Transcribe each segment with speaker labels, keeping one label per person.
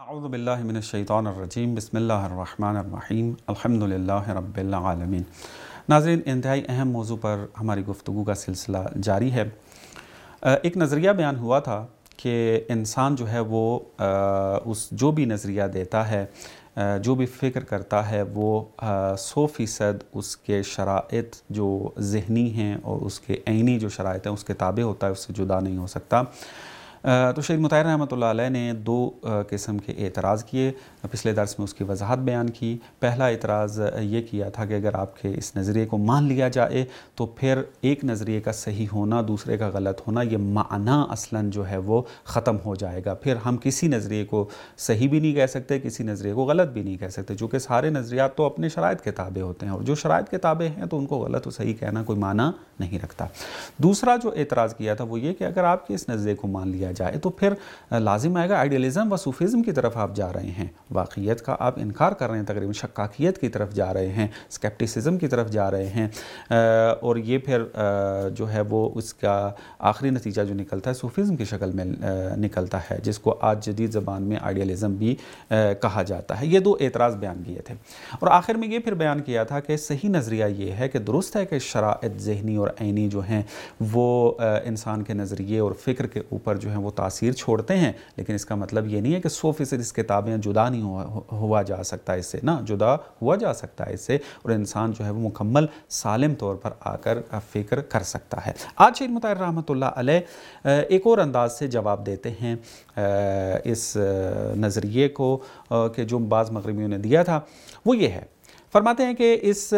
Speaker 1: اعوذ باللہ من الشیطان الرجیم بسم اللہ الرحمن الرحیم الحمدللہ رب العالمین۔ ناظرین، انتہائی اہم موضوع پر ہماری گفتگو کا سلسلہ جاری ہے۔ ایک نظریہ بیان ہوا تھا کہ انسان جو ہے وہ جو بھی نظریہ دیتا ہے، جو بھی فکر کرتا ہے، وہ 100% اس کے شرائط جو ذہنی ہیں اور اس کے عینی جو شرائط ہیں اس کے تابع ہوتا ہے، اس سے جدا نہیں ہو سکتا۔ تو شہید مطہر رحمۃ اللہ علیہ نے دو قسم کے اعتراض کیے، پچھلے درس میں اس کی وضاحت بیان کی۔ پہلا اعتراض یہ کیا تھا کہ اگر آپ کے اس نظریے کو مان لیا جائے تو پھر ایک نظریے کا صحیح ہونا دوسرے کا غلط ہونا، یہ معنی اصلاً جو ہے وہ ختم ہو جائے گا۔ پھر ہم کسی نظریے کو صحیح بھی نہیں کہہ سکتے، کسی نظریے کو غلط بھی نہیں کہہ سکتے، چونکہ سارے نظریات تو اپنے شرائط کے تابع ہوتے ہیں، اور جو شرائط کے تابع ہیں تو ان کو غلط و صحیح کہنا کوئی معنی نہیں رکھتا۔ دوسرا جو اعتراض کیا تھا وہ یہ کہ اگر آپ کے اس نظریے کو مان لیا جائے تو پھر لازم آئے گا آئیڈیلزم و صوفیزم کی طرف آپ جا رہے ہیں، واقعیت کا آپ انکار کر رہے ہیں، تقریباً شکاکیت کی طرف جا رہے ہیں، اسکیپٹیسزم کی طرف جا رہے ہیں، اور یہ پھر جو ہے وہ اس کا آخری نتیجہ جو نکلتا ہے صوفیزم کی شکل میں نکلتا ہے، جس کو آج جدید زبان میں آئیڈیلزم بھی کہا جاتا ہے۔ یہ دو اعتراض بیان کیے تھے، اور آخر میں یہ پھر بیان کیا تھا کہ صحیح نظریہ یہ ہے کہ درست ہے کہ شرائط ذہنی اور عینی جو ہیں وہ انسان کے نظریے اور فکر کے اوپر جو ہیں وہ تاثیر چھوڑتے ہیں، لیکن اس کا مطلب یہ نہیں ہے کہ 100% اس کتابیں جدا نہیں ہوا جا سکتا اس سے، نہ جدا ہوا جا سکتا ہے اس سے، اور انسان جو ہے وہ مکمل سالم طور پر آ کر فکر کر سکتا ہے۔ آج شہید مطہر رحمۃ اللہ علیہ ایک اور انداز سے جواب دیتے ہیں اس نظریے کو کہ جو بعض مغربیوں نے دیا تھا، وہ یہ ہے، فرماتے ہیں کہ اس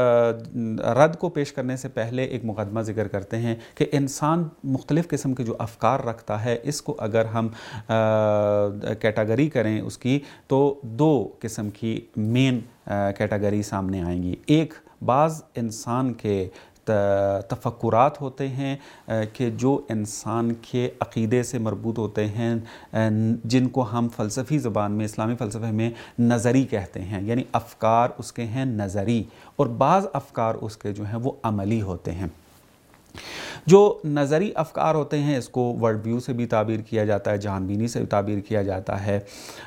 Speaker 1: رد کو پیش کرنے سے پہلے ایک مقدمہ ذکر کرتے ہیں کہ انسان مختلف قسم کے جو افکار رکھتا ہے، اس کو اگر ہم کیٹاگری کریں اس کی، تو دو قسم کی مین کیٹاگری سامنے آئیں گی۔ ایک، بعض انسان کے تفکرات ہوتے ہیں کہ جو انسان کے عقیدے سے مربوط ہوتے ہیں، جن کو ہم فلسفی زبان میں، اسلامی فلسفے میں نظری کہتے ہیں، یعنی افکار اس کے ہیں نظری، اور بعض افکار اس کے جو ہیں وہ عملی ہوتے ہیں۔ جو نظری افکار ہوتے ہیں اس کو ورلڈ ویو سے بھی تعبیر کیا جاتا ہے، جہان بینی سے بھی تعبیر کیا جاتا ہے۔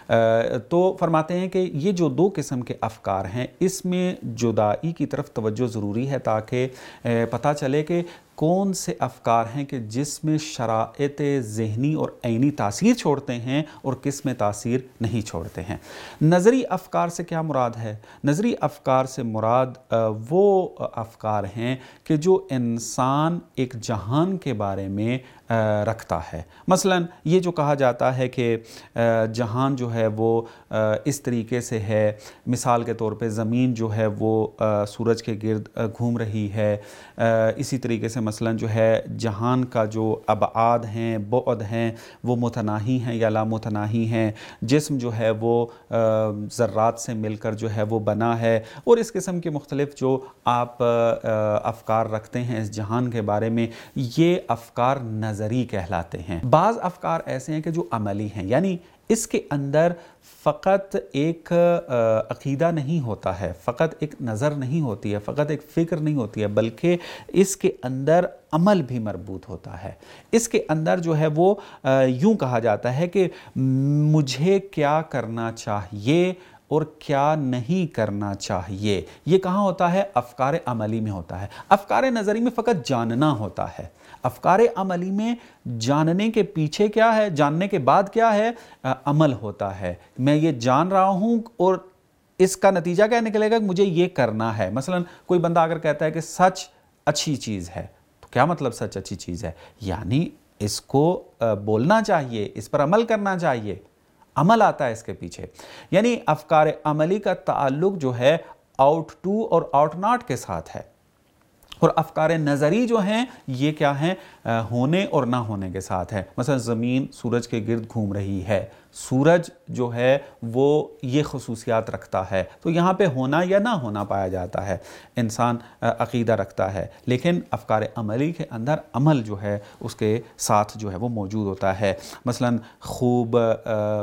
Speaker 1: تو فرماتے ہیں کہ یہ جو دو قسم کے افکار ہیں، اس میں جدائی کی طرف توجہ ضروری ہے تاکہ پتہ چلے کہ کون سے افکار ہیں کہ جس میں شرائط ذہنی اور عینی تاثیر چھوڑتے ہیں اور کس میں تاثیر نہیں چھوڑتے ہیں۔ نظری افکار سے کیا مراد ہے؟ نظری افکار سے مراد وہ افکار ہیں کہ جو انسان ایک جہان کے بارے میں رکھتا ہے۔ مثلا یہ جو کہا جاتا ہے کہ جہان جو ہے وہ اس طریقے سے ہے، مثال کے طور پہ زمین جو ہے وہ سورج کے گرد گھوم رہی ہے، اسی طریقے سے مثلا جو ہے جہان کا جو ابعاد ہیں، بعد ہیں، وہ متناہی ہیں یا لا متناہی ہیں، جسم جو ہے وہ ذرات سے مل کر جو ہے وہ بنا ہے، اور اس قسم کے مختلف جو آپ افکار رکھتے ہیں اس جہان کے بارے میں، یہ افکار نظری کہلاتے ہیں۔ بعض افکار ایسے ہیں کہ جو عملی ہیں، یعنی اس کے اندر فقط ایک عقیدہ نہیں ہوتا ہے، فقط ایک نظر نہیں ہوتی ہے، فقط ایک فکر نہیں ہوتی ہے، بلکہ اس کے اندر عمل بھی مربوط ہوتا ہے۔ اس کے اندر جو ہے وہ یوں کہا جاتا ہے کہ مجھے کیا کرنا چاہیے اور کیا نہیں کرنا چاہیے، یہ کہاں ہوتا ہے؟ افکار عملی میں ہوتا ہے۔ افکار نظری میں فقط جاننا ہوتا ہے، افکار عملی میں جاننے کے پیچھے کیا ہے، جاننے کے بعد کیا ہے؟ عمل ہوتا ہے۔ میں یہ جان رہا ہوں اور اس کا نتیجہ کیا نکلے گا کہ مجھے یہ کرنا ہے۔ مثلا کوئی بندہ اگر کہتا ہے کہ سچ اچھی چیز ہے، تو کیا مطلب سچ اچھی چیز ہے؟ یعنی اس کو بولنا چاہیے، اس پر عمل کرنا چاہیے، عمل آتا ہے اس کے پیچھے۔ یعنی افکار عملی کا تعلق جو ہے آؤٹ ٹو اور آؤٹ ناٹ کے ساتھ ہے، اور افکار نظری جو ہیں یہ کیا ہیں؟ ہونے اور نہ ہونے کے ساتھ ہے۔ مثلا زمین سورج کے گرد گھوم رہی ہے، سورج جو ہے وہ یہ خصوصیات رکھتا ہے، تو یہاں پہ ہونا یا نہ ہونا پایا جاتا ہے، انسان عقیدہ رکھتا ہے، لیکن افکار عملی کے اندر عمل جو ہے اس کے ساتھ جو ہے وہ موجود ہوتا ہے۔ مثلا خوب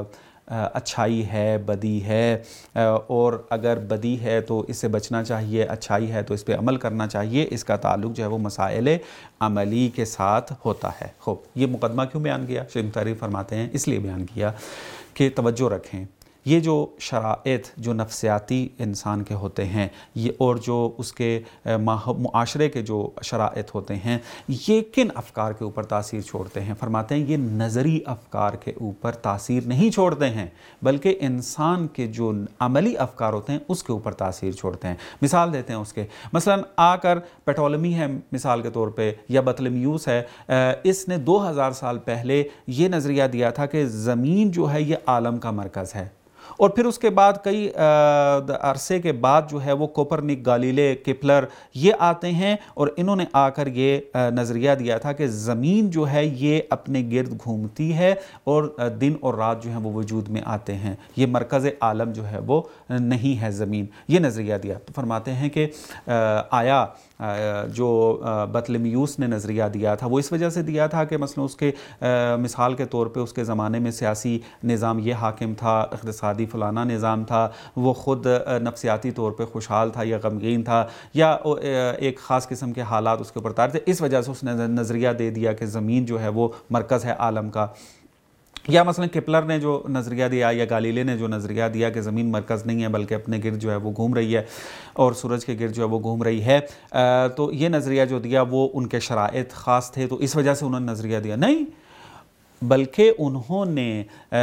Speaker 1: اچھائی ہے بدی ہے، اور اگر بدی ہے تو اس سے بچنا چاہیے، اچھائی ہے تو اس پہ عمل کرنا چاہیے، اس کا تعلق جو ہے وہ مسائل عملی کے ساتھ ہوتا ہے۔ خوب، یہ مقدمہ کیوں بیان کیا؟ شیخ مطہر فرماتے ہیں اس لیے بیان کیا کہ توجہ رکھیں، یہ جو شرائط جو نفسیاتی انسان کے ہوتے ہیں، یہ اور جو اس کے معاشرے کے جو شرائط ہوتے ہیں، یہ کن افکار کے اوپر تاثیر چھوڑتے ہیں؟ فرماتے ہیں یہ نظری افکار کے اوپر تاثیر نہیں چھوڑتے ہیں، بلکہ انسان کے جو عملی افکار ہوتے ہیں اس کے اوپر تاثیر چھوڑتے ہیں۔ مثال دیتے ہیں اس کے، مثلا آ کر پیٹولمی ہے مثال کے طور پہ، یا بطلمیوس ہے، اس نے 2000 سال پہلے یہ نظریہ دیا تھا کہ زمین جو ہے یہ عالم کا مرکز ہے، اور پھر اس کے بعد کئی عرصے کے بعد جو ہے وہ کوپرنک، گالیلے، کیپلر یہ آتے ہیں، اور انہوں نے آ کر یہ نظریہ دیا تھا کہ زمین جو ہے یہ اپنے گرد گھومتی ہے اور دن اور رات جو ہیں وہ وجود میں آتے ہیں، یہ مرکز عالم جو ہے وہ نہیں ہے زمین، یہ نظریہ دیا۔ تو فرماتے ہیں کہ آیا جو بطلمیوس نے نظریہ دیا تھا وہ اس وجہ سے دیا تھا کہ مثلا اس کے مثال کے طور پہ اس کے زمانے میں سیاسی نظام یہ حاکم تھا، اقتصادی فلانا نظام تھا، وہ خود نفسیاتی طور پہ خوشحال تھا یا غمگین تھا، یا ایک خاص قسم کے حالات اس کے اوپر طاری تھے، اس وجہ سے اس نے نظریہ دے دیا کہ زمین جو ہے وہ مرکز ہے عالم کا۔ یا مثلا کیپلر نے جو نظریہ دیا، یا گالیلے نے جو نظریہ دیا کہ زمین مرکز نہیں ہے بلکہ اپنے گرد جو ہے وہ گھوم رہی ہے اور سورج کے گرد جو ہے وہ گھوم رہی ہے، تو یہ نظریہ جو دیا وہ ان کے شرائط خاص تھے تو اس وجہ سے انہوں نے نظریہ دیا، نہیں، بلکہ انہوں نے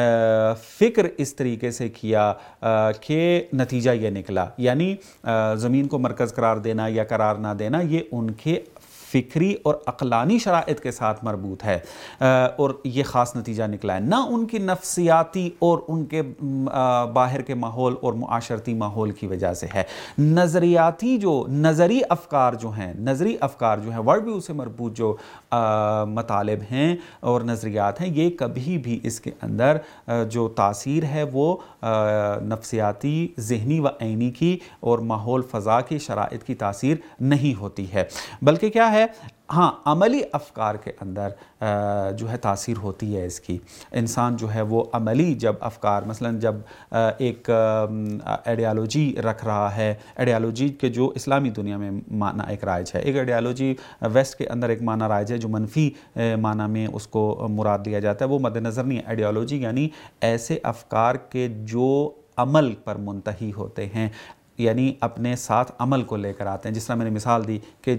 Speaker 1: فکر اس طریقے سے کیا کہ نتیجہ یہ نکلا، یعنی زمین کو مرکز قرار دینا یا قرار نہ دینا یہ ان کے فکری اور عقلانی شرائط کے ساتھ مربوط ہے، اور یہ خاص نتیجہ نکلا ہے، نہ ان کی نفسیاتی اور ان کے باہر کے ماحول اور معاشرتی ماحول کی وجہ سے ہے۔ نظریاتی جو نظری افکار جو ہیں ورڈ ویو سے مربوط جو مطالب ہیں اور نظریات ہیں، یہ کبھی بھی اس کے اندر جو تاثیر ہے وہ نفسیاتی، ذہنی و عینی کی اور ماحول فضا کی شرائط کی تاثیر نہیں ہوتی ہے، بلکہ کیا ہے، ہاں عملی افکار کے اندر جو ہے تاثیر ہوتی ہے اس کی۔ انسان جو ہے وہ عملی جب افکار، مثلا جب ایک ایڈیالوجی رکھ رہا ہے، ایڈیالوجی کے جو اسلامی دنیا میں معنی ایک رائج ہے، ایک ایڈیالوجی ویسٹ کے اندر ایک معنی رائج ہے جو منفی معنی میں اس کو مراد دیا جاتا ہے، وہ مد نظر نہیں ہے۔ ایڈیالوجی یعنی ایسے افکار کے جو عمل پر منتہی ہوتے ہیں، یعنی اپنے ساتھ عمل کو لے کر آتے ہیں، جس طرح میں نے مثال دی کہ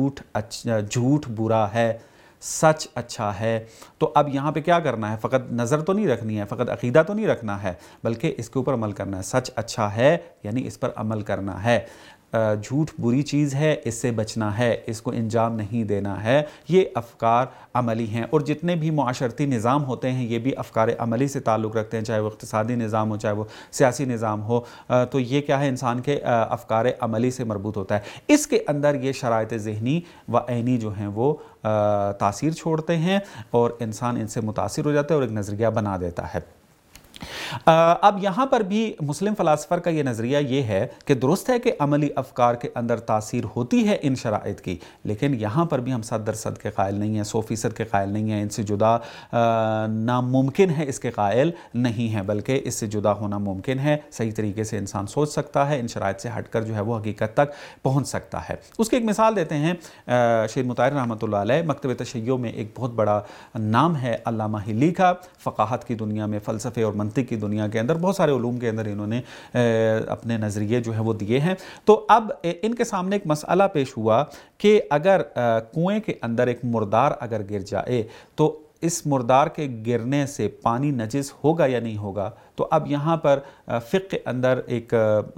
Speaker 1: جھوٹ برا ہے، سچ اچھا ہے، تو اب یہاں پہ کیا کرنا ہے؟ فقط نظر تو نہیں رکھنی ہے، فقط عقیدہ تو نہیں رکھنا ہے، بلکہ اس کے اوپر عمل کرنا ہے۔ سچ اچھا ہے یعنی اس پر عمل کرنا ہے، جھوٹ بری چیز ہے، اس سے بچنا ہے، اس کو انجام نہیں دینا ہے، یہ افکار عملی ہیں۔ اور جتنے بھی معاشرتی نظام ہوتے ہیں یہ بھی افکار عملی سے تعلق رکھتے ہیں، چاہے وہ اقتصادی نظام ہو، چاہے وہ سیاسی نظام ہو، تو یہ کیا ہے، انسان کے افکار عملی سے مربوط ہوتا ہے۔ اس کے اندر یہ شرائط ذہنی و عینی جو ہیں وہ تاثیر چھوڑتے ہیں اور انسان ان سے متاثر ہو جاتا ہے اور ایک نظریہ بنا دیتا ہے۔ اب یہاں پر بھی مسلم فلاسفر کا یہ نظریہ یہ ہے کہ درست ہے کہ عملی افکار کے اندر تاثیر ہوتی ہے ان شرائط کی، لیکن یہاں پر بھی ہم 100% کے قائل نہیں ہیں، 100% کے قائل نہیں ہیں، ان سے جدا ناممکن ہے اس کے قائل نہیں ہیں، بلکہ اس سے جدا ہونا ممکن ہے، صحیح طریقے سے انسان سوچ سکتا ہے، ان شرائط سے ہٹ کر جو ہے وہ حقیقت تک پہنچ سکتا ہے۔ اس کی ایک مثال دیتے ہیں شیخ مطہر رحمۃ اللہ علیہ، مکتب تشیع میں ایک بہت بڑا نام ہے علامہ ہلی کا، فقاہت کی دنیا میں، فلسفے اور منطق کی دنیا کے اندر، بہت سارے علوم کے اندر انہوں نے اپنے نظریے جو ہیں وہ دیے ہیں۔ تو اب ان کے سامنے ایک مسئلہ پیش ہوا کہ اگر کنویں کے اندر ایک مردار اگر گر جائے تو اس مردار کے گرنے سے پانی نجس ہوگا یا نہیں ہوگا؟ تو اب یہاں پر فقہ کے اندر ایک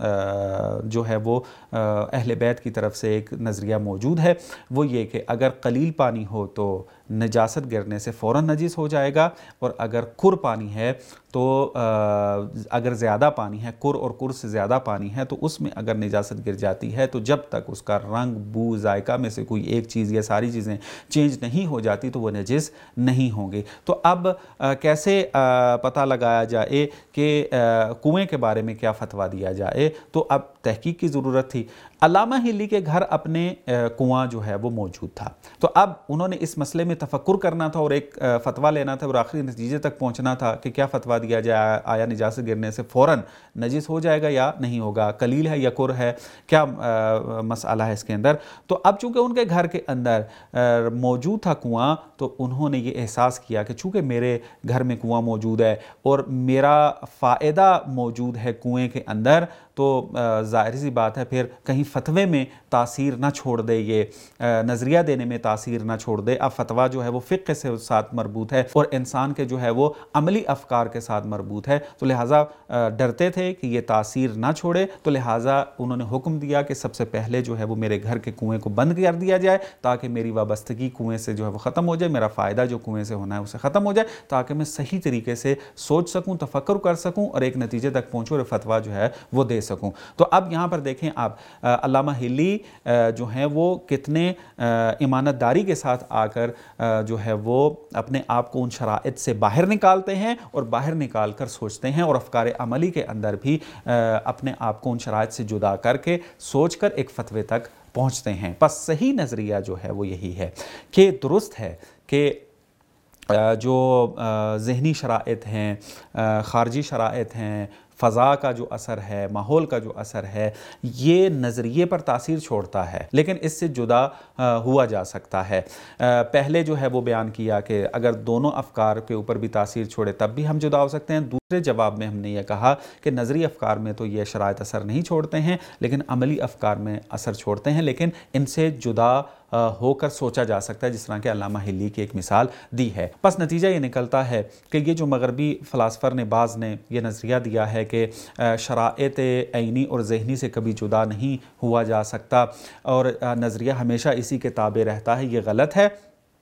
Speaker 1: جو ہے وہ اہل بیت کی طرف سے ایک نظریہ موجود ہے، وہ یہ کہ اگر قلیل پانی ہو تو نجاست گرنے سے فوراً نجس ہو جائے گا، اور اگر کر پانی ہے تو اگر زیادہ پانی ہے، کر اور کر سے زیادہ پانی ہے تو اس میں اگر نجاست گر جاتی ہے تو جب تک اس کا رنگ، بو، ذائقہ میں سے کوئی ایک چیز یا ساری چیزیں چینج نہیں ہو جاتی تو وہ نجس نہیں ہوں گے۔ تو اب کیسے پتہ لگایا جائے کہ کنویں کے بارے میں کیا فتویٰ دیا جائے؟ تو اب تحقیق کی ضرورت تھی۔ علامہ ہلی کے گھر اپنے کنواں جو ہے وہ موجود تھا، تو اب انہوں نے اس مسئلے میں تفکر کرنا تھا اور ایک فتویٰ لینا تھا اور آخری نتیجے تک پہنچنا تھا کہ کیا فتویٰ دیا جائے، آیا نجاست گرنے سے فوراً نجس ہو جائے گا یا نہیں ہوگا، قلیل ہے یا کر ہے، کیا مسئلہ ہے اس کے اندر۔ تو اب چونکہ ان کے گھر کے اندر موجود تھا کنواں، تو انہوں نے یہ احساس کیا کہ چونکہ میرے گھر میں کنواں موجود ہے اور میرا فائدہ موجود ہے کنویں کے اندر، تو ظاہر سی بات ہے پھر کہیں فتوے میں تاثیر نہ چھوڑ دے، یہ نظریہ دینے میں تاثیر نہ چھوڑ دے۔ اب فتویٰ جو ہے وہ فقہ سے ساتھ مربوط ہے اور انسان کے جو ہے وہ عملی افکار کے ساتھ مربوط ہے، تو لہٰذا ڈرتے تھے کہ یہ تاثیر نہ چھوڑے، تو لہٰذا انہوں نے حکم دیا کہ سب سے پہلے جو ہے وہ میرے گھر کے کنویں کو بند کر دیا جائے تاکہ میری وابستگی کنویں سے جو ہے وہ ختم ہو جائے، میرا فائدہ جو کنویں سے ہونا ہے اسے ختم ہو جائے، تاکہ میں صحیح طریقے سے سوچ سکوں، تفکر کر سکوں اور ایک نتیجے تک پہنچوں اور فتویٰ جو ہے وہ دے سکوں۔ تو اب یہاں پر دیکھیں آپ علامہ ہلی جو ہیں وہ کتنے امانت داری کے ساتھ آ کر جو ہے وہ اپنے آپ کو ان شرائط سے باہر نکالتے ہیں اور باہر نکال کر سوچتے ہیں اور افکار عملی کے اندر بھی اپنے آپ کو ان شرائط سے جدا کر کے سوچ کر ایک فتوے تک پہنچتے ہیں۔ پس صحیح نظریہ جو ہے وہ یہی ہے کہ درست ہے کہ جو ذہنی شرائط ہیں، خارجی شرائط ہیں، فضا کا جو اثر ہے، ماحول کا جو اثر ہے، یہ نظریے پر تاثیر چھوڑتا ہے، لیکن اس سے جدا ہوا جا سکتا ہے۔ پہلے جو ہے وہ بیان کیا کہ اگر دونوں افکار کے اوپر بھی تاثیر چھوڑے تب بھی ہم جدا ہو سکتے ہیں۔ دوسرے جواب میں ہم نے یہ کہا کہ نظری افکار میں تو یہ شرائط اثر نہیں چھوڑتے ہیں، لیکن عملی افکار میں اثر چھوڑتے ہیں، لیکن ان سے جدا ہو کر سوچا جا سکتا ہے، جس طرح کہ علامہ ہلی کی ایک مثال دی ہے۔ پس نتیجہ یہ نکلتا ہے کہ یہ جو مغربی فلاسفر نے بعض نے یہ نظریہ دیا ہے کہ شرائط عینی اور ذہنی سے کبھی جدا نہیں ہوا جا سکتا اور نظریہ ہمیشہ اسی کے تابع رہتا ہے، یہ غلط ہے۔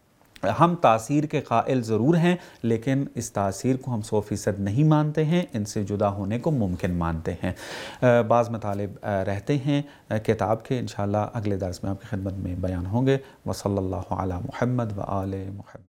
Speaker 1: ہم تاثیر کے قائل ضرور ہیں، لیکن اس تاثیر کو ہم 100% نہیں مانتے ہیں، ان سے جدا ہونے کو ممکن مانتے ہیں۔ بعض مطالب رہتے ہیں کتاب کے، انشاءاللہ اگلے درس میں آپ کی خدمت میں بیان ہوں گے۔ وصلی اللہ علی محمد و آل محمد۔